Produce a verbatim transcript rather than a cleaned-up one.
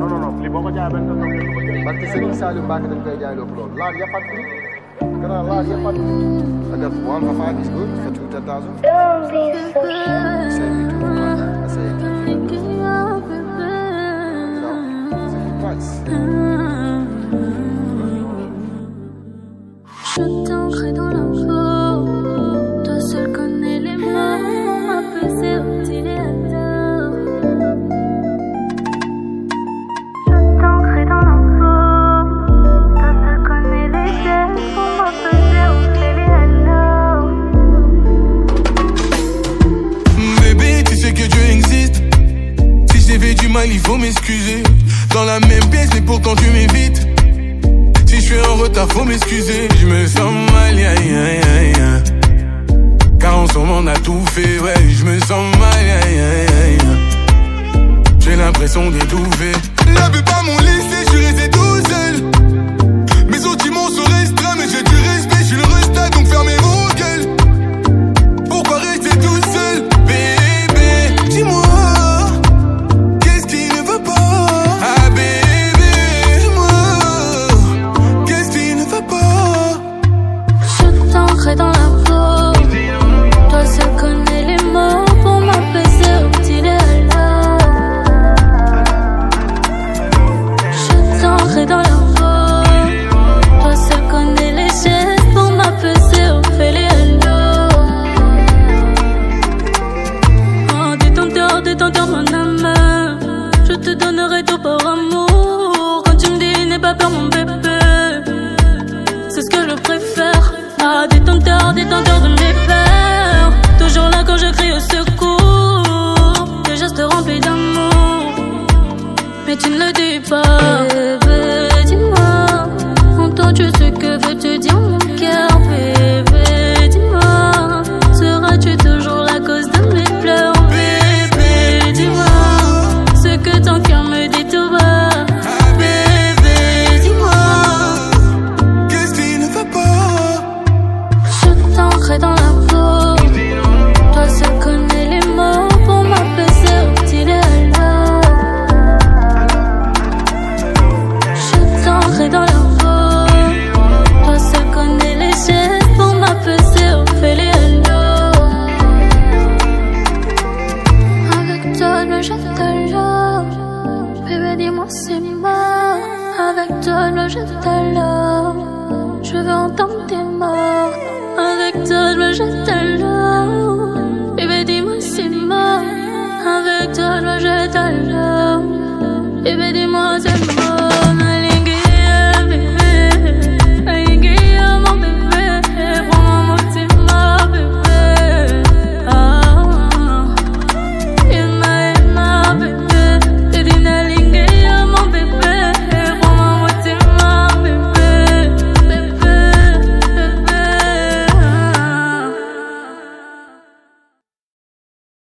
non non non lii boo ko jaayee benn tonton kenn du ko jël. parce que Serigne Saliou Mbacké dañ koy jaay loolu loolu laal yëpp at bi gannaaw laal yëpp at bi I got one for five is good for two ten thousand. Don't be so shy. Say me too much. I say it. So, c'est price. Je t'ancrerai dans la peau. Toi seul connais les mots. M'apaiser au téléateur. Je t'ancrerai dans la peau. Toi seul connais les gestes. Pour m'apaiser au téléateur. Bébé, tu sais que Dieu existe. Si j'ai fait du mal, il faut m'excuser. Dans la même pièce, mais pourtant tu m'évites. Si je suis en retard, faut m'excuser. Je me sens mal, ya ya ya ya. Car ensemble on a tout fait, ouais. Je me sens mal, ya ya ya ya. J'ai l'impression d'étouffer. N'avais pas mon lycée, je suis resté tout seul. Mes sentiments sont restreints, mais j'ai du respect. Je suis le restat, donc fermez vos gueules. Pourquoi rester tout seul, bébé? Dis-moi. Dans la peau, toi seul connais les mots pour m'apaiser au téléateur. Je t'ancrerai dans la peau, toi seul connais les gestes pour m'apaiser au téléateur. Oh, détenteur, détenteur, mon âme, je te donnerai tout par amour. Quand tu me dis n'aie pas peur, mon bébé, c'est ce que je préfère. Ah, détenteur, détenteur de mes peurs. Toujours là quand je crie au secours. Des gestes remplis d'amour, mais tu ne le dis pas. Bébé, dis-moi, entends-tu ce que veut te dire mon cœur? Bébé, dis-moi, seras-tu toujours la cause de mes pleurs? Bébé, dis-moi, ce que ton cœur me dit tout bas. Bébé, dis-moi, dans la peau, toi seul connais les mots pour m'apaiser au téléateur. Je t'ancrerai dans la peau, toi seul connais les gestes pour m'apaiser au téléateur. Avec toi, le je te love. Bébé, dis-moi c'est mort. Avec toi, le je te love. Je veux entendre tes mots. Avec toi, je te love.